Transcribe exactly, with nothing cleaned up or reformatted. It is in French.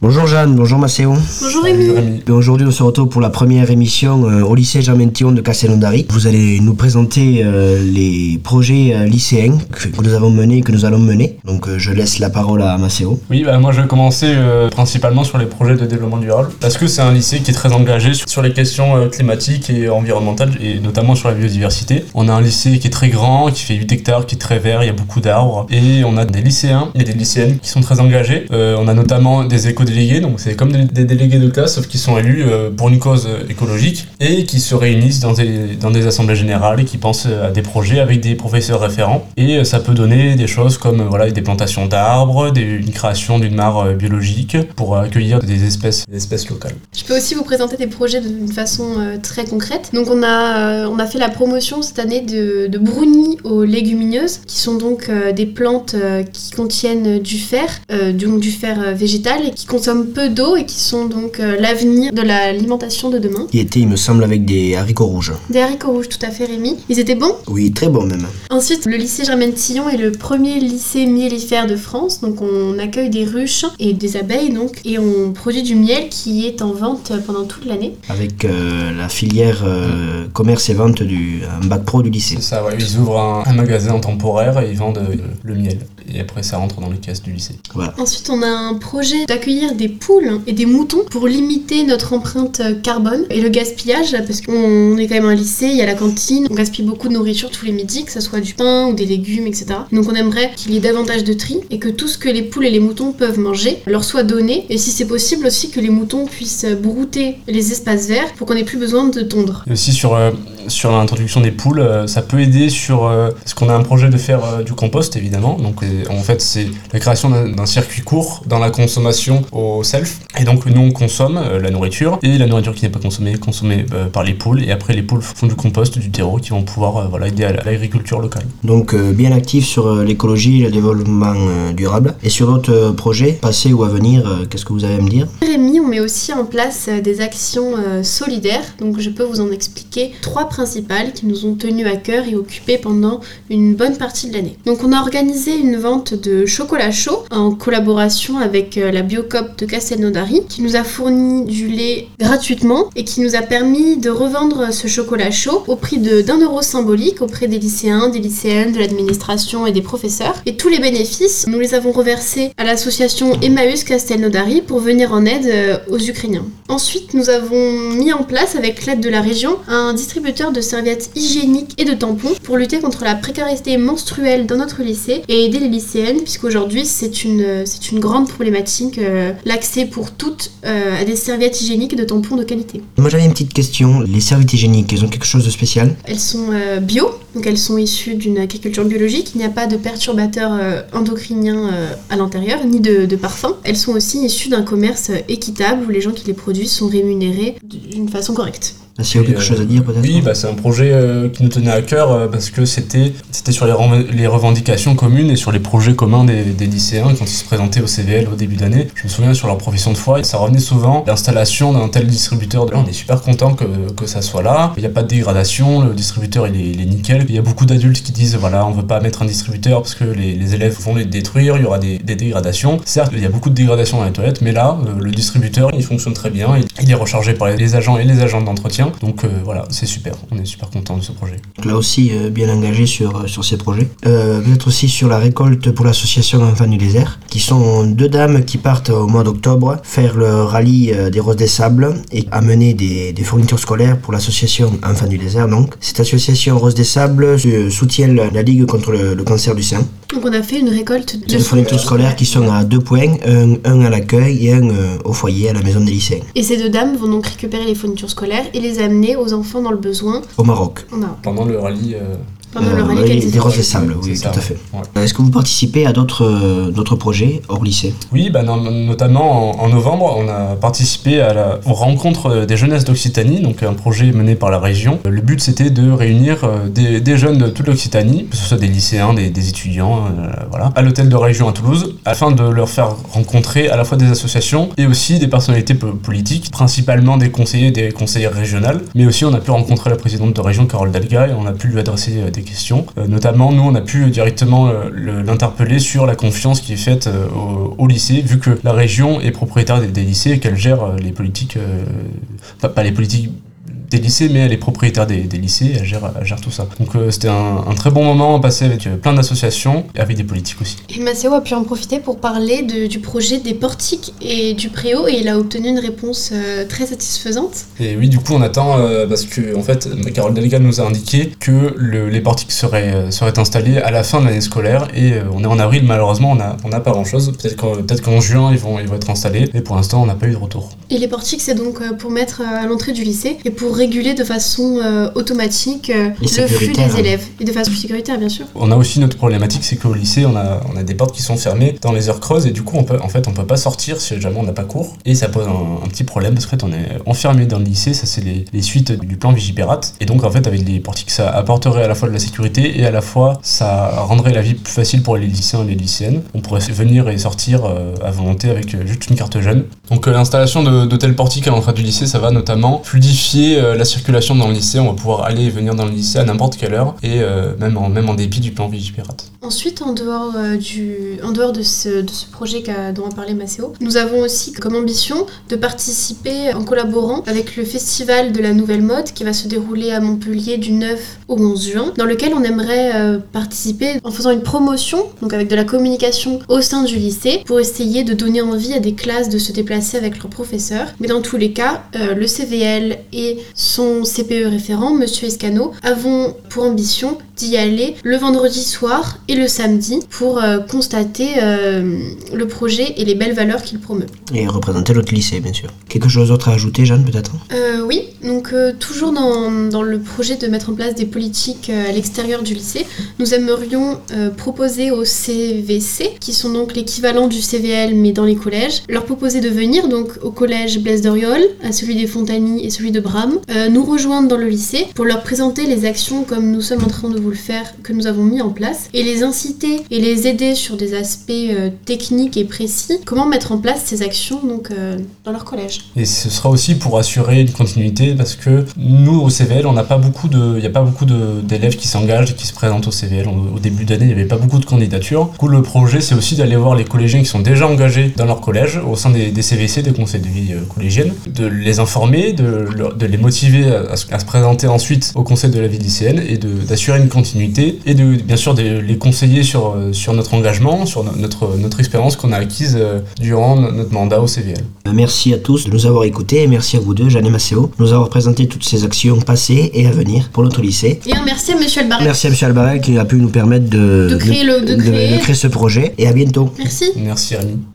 Bonjour Jeanne, bonjour Maceo. Bonjour Rémi. Bonjour Rémi. Aujourd'hui on se retrouve pour la première émission euh, au lycée Germain-Tillon de Castelnaudary. Vous allez nous présenter euh, les projets euh, lycéens que, que nous avons menés et que nous allons mener. Donc euh, je laisse la parole à Maceo. Oui, bah, moi je vais commencer euh, principalement sur les projets de développement durable parce que c'est un lycée qui est très engagé sur, sur les questions euh, climatiques et environnementales et notamment sur la biodiversité. On a un lycée qui est très grand, qui fait huit hectares, qui est très vert, il y a beaucoup d'arbres et on a des lycéens et des lycéennes qui sont très engagés. Euh, on a notamment des éco-délégués, donc c'est comme des, des délégués de classe sauf qu'ils sont élus euh, pour une cause écologique et qui se réunissent dans des, dans des assemblées générales et qui pensent à des projets avec des professeurs référents et euh, ça peut donner des choses comme euh, voilà, des plantations d'arbres, des, une création d'une mare euh, biologique pour accueillir des espèces, des espèces locales. Je peux aussi vous présenter des projets d'une façon euh, très concrète. Donc on a, euh, on a fait la promotion cette année de, de brownies aux légumineuses qui sont donc euh, des plantes euh, qui contiennent du fer, euh, donc du fer euh, végétal et qui consomment peu d'eau et qui sont donc euh, l'avenir de l'alimentation de demain. Qui était, il me semble, avec des haricots rouges. Des haricots rouges, tout à fait Rémi. Ils étaient bons ? Oui, très bons même. Ensuite, le lycée Germain-Tillon est le premier lycée miellifère de France. Donc on accueille des ruches et des abeilles donc, et on produit du miel qui est en vente pendant toute l'année. Avec euh, la filière euh, commerce et vente du un bac pro du lycée. C'est ça, ouais. Ils ouvrent un, un magasin temporaire et ils vendent euh, le miel. Et après ça rentre dans les caisses du lycée. Voilà. Ensuite, on a un projet d'accueillir des poules et des moutons pour limiter notre empreinte carbone et le gaspillage, parce qu'on est quand même un lycée, il y a la cantine, on gaspille beaucoup de nourriture tous les midis, que ce soit du pain ou des légumes, et cetera. Donc on aimerait qu'il y ait davantage de tri et que tout ce que les poules et les moutons peuvent manger leur soit donné, et si c'est possible aussi que les moutons puissent brouter les espaces verts pour qu'on n'ait plus besoin de tondre. Et aussi sur, euh, sur l'introduction des poules, euh, ça peut aider sur... Euh, parce qu'on a un projet de faire euh, du compost évidemment, donc euh, en fait c'est la création d'un, d'un circuit court dans la consommation au self, et donc nous on consomme euh, la nourriture, et la nourriture qui n'est pas consommée est consommée euh, par les poules, et après les poules font du compost, du terreau, qui vont pouvoir euh, voilà, aider à l'agriculture locale. Donc euh, bien actif sur euh, l'écologie et le développement euh, durable. Et sur d'autres euh, projets, passés ou à venir, euh, qu'est-ce que vous avez à me dire ? Rémi, on met aussi en place euh, des actions euh, solidaires, donc je peux vous en expliquer trois principales qui nous ont tenus à cœur et occupés pendant une bonne partie de l'année. Donc on a organisé une vente de chocolat chaud en collaboration avec euh, la Biocoop de Castelnaudary qui nous a fourni du lait gratuitement et qui nous a permis de revendre ce chocolat chaud au prix de, d'un euro symbolique auprès des lycéens, des lycéennes, de l'administration et des professeurs. Et tous les bénéfices, nous les avons reversés à l'association Emmaüs Castelnaudary pour venir en aide euh, aux Ukrainiens. Ensuite, nous avons mis en place, avec l'aide de la région, un distributeur de serviettes hygiéniques et de tampons pour lutter contre la précarité menstruelle dans notre lycée et aider les lycéennes, puisqu'aujourd'hui c'est une, c'est une grande problématique, euh, l'accès pour toutes euh, à des serviettes hygiéniques et de tampons de qualité. Moi j'avais une petite question. Les serviettes hygiéniques, elles ont quelque chose de spécial ? Elles sont euh, bio, donc elles sont issues d'une agriculture biologique. Il n'y a pas de perturbateurs euh, endocriniens euh, à l'intérieur, ni de, de parfum. Elles sont aussi issues d'un commerce euh, équitable où les gens qui les produisent sont rémunérés d'une façon correcte. Est-ce qu'il y a quelque euh, chose à dire peut-être ? Oui, bah, c'est un projet euh, qui nous tenait à cœur euh, parce que c'était, c'était sur les, ren- les revendications communes et sur les projets communs des, des lycéens quand ils se présentaient au C V L au début d'année. Je me souviens sur leur profession de foi, et ça revenait souvent l'installation d'un tel distributeur. Là, on est super content que, que ça soit là. Il n'y a pas de dégradation, le distributeur il est, il est nickel. Il y a beaucoup d'adultes qui disent voilà, on veut pas mettre un distributeur parce que les, les élèves vont les détruire, il y aura des, des dégradations. Certes, il y a beaucoup de dégradations dans les toilettes, mais là, le, le distributeur il fonctionne très bien. Il, il est rechargé par les agents et les agents d'entretien. Donc euh, voilà. C'est super, on est super content de ce projet. Donc là aussi, euh, bien engagé sur, sur ces projets. Euh, peut-être aussi sur la récolte pour l'association Enfants du désert, qui sont deux dames qui partent au mois d'octobre faire le rallye euh, des Roses des Sables et amener des, des fournitures scolaires pour l'association Enfants du désert. Donc, cette association Roses des Sables euh, soutient la, la Ligue contre le, le cancer du sein. Donc on a fait une récolte de Des fournitures scolaires qui sont à deux points, un, un à l'accueil et un euh, au foyer à la maison des lycéens. Et ces deux dames vont donc récupérer les fournitures scolaires et les amener aux enfants dans le besoin. Au Maroc. On a Pendant le rallye... Euh... Pendant Euh, le rallye oui, qualité. des Roses des Sables, oui, C'est tout ça, à fait. ouais. Est-ce que vous participez à d'autres, euh, d'autres projets hors lycée ? Oui, bah, no- notamment en, en novembre, on a participé à la, aux rencontres des jeunesses d'Occitanie, donc un projet mené par la région. Le but c'était de réunir euh, des, des jeunes de toute l'Occitanie, que ce soit des lycéens, des, des étudiants, euh, voilà, à l'hôtel de région à Toulouse, afin de leur faire rencontrer à la fois des associations et aussi des personnalités po- politiques, principalement des conseillers, des conseillères régionales, mais aussi on a pu rencontrer la présidente de région Carole Dalga et on a pu lui adresser des ces questions. Euh, notamment, nous, on a pu directement euh, le, l'interpeller sur la confiance qui est faite euh, au, au lycée, vu que la région est propriétaire des, des lycées et qu'elle gère euh, les politiques, euh, pas, pas les politiques des lycées, mais elle est propriétaire des, des lycées, elle gère, elle gère tout ça. Donc euh, c'était un, un très bon moment passé avec euh, plein d'associations et avec des politiques aussi. Et Maceo a pu en profiter pour parler de, du projet des portiques et du préau, et il a obtenu une réponse euh, très satisfaisante. Et oui, du coup on attend, euh, parce que en fait, Carole Delgado nous a indiqué que le, les portiques seraient, euh, seraient installés à la fin de l'année scolaire, et euh, on est en avril, malheureusement on n'a on a pas grand chose. Peut-être qu'en, peut-être qu'en juin ils vont, ils vont être installés, mais pour l'instant on n'a pas eu de retour. Et les portiques, c'est donc euh, pour mettre à l'entrée du lycée et pour réguler de façon euh, automatique euh, le flux des élèves, et de façon sécuritaire bien sûr. On a aussi notre problématique, c'est qu'au lycée on a, on a des portes qui sont fermées dans les heures creuses, et du coup on peut, en fait on peut pas sortir si jamais on n'a pas cours, et ça pose un, un petit problème parce qu'en fait on est enfermé dans le lycée. Ça c'est les, les suites du plan Vigipirate, et donc en fait avec les portiques ça apporterait à la fois de la sécurité et à la fois ça rendrait la vie plus facile pour les lycéens et les lycéennes. On pourrait venir et sortir euh, à volonté avec euh, juste une carte jeune. Donc euh, l'installation de, de tels portiques à l'entrée du lycée, ça va notamment fluidifier euh, la circulation dans le lycée. On va pouvoir aller et venir dans le lycée à n'importe quelle heure, et euh, même, en, même en dépit du plan Vigipirate. Ensuite, en dehors, euh, du, en dehors de, ce, de ce projet dont a parlé Maceo, nous avons aussi comme ambition de participer en collaborant avec le festival de la Nouvelle Mode qui va se dérouler à Montpellier du neuf au onze juin, dans lequel on aimerait euh, participer en faisant une promotion, donc avec de la communication au sein du lycée, pour essayer de donner envie à des classes de se déplacer avec leurs professeurs. Mais dans tous les cas, euh, le C V L et son C P E référent, Monsieur Escano, avons pour ambition d'y aller le vendredi soir et le samedi pour euh, constater euh, le projet et les belles valeurs qu'il promeut. Et représenter notre lycée, bien sûr. Quelque chose d'autre à ajouter, Jeanne, peut-être ? euh, Oui, donc euh, toujours dans, dans le projet de mettre en place des politiques euh, à l'extérieur du lycée, nous aimerions euh, proposer aux C V C, qui sont donc l'équivalent du C V L mais dans les collèges, leur proposer de venir donc au collège Blaise Doriol, à celui des Fontani et celui de Bram, euh, nous rejoindre dans le lycée pour leur présenter les actions comme nous sommes en train de vous le faire, que nous avons mis en place, et les inciter et les aider sur des aspects euh, techniques et précis, comment mettre en place ces actions donc, euh, dans leur collège. Et ce sera aussi pour assurer une continuité, parce que nous au C V L on n'a pas beaucoup de, il n'y a pas beaucoup de, d'élèves qui s'engagent et qui se présentent au C V L. Au, au début d'année il n'y avait pas beaucoup de candidatures. Du coup le projet c'est aussi d'aller voir les collégiens qui sont déjà engagés dans leur collège au sein des, des C V C, des conseils de vie euh, collégienne, de les informer, de, de les motiver à, à se présenter ensuite au conseil de la vie lycéenne, et de, d'assurer une continuité, et de bien sûr de les conseiller sur, sur notre engagement, sur no, notre, notre expérience qu'on a acquise euh, durant notre mandat au C V L. Merci à tous de nous avoir écoutés, et merci à vous deux, Jeanne et Maceo, de nous avoir présenté toutes ces actions passées et à venir pour notre lycée. Et un merci à Monsieur Albarel. Merci à Monsieur Albarel qui a pu nous permettre de, de, créer, le, de, de, créer... de créer ce projet, et à bientôt. Merci. Merci Rémi.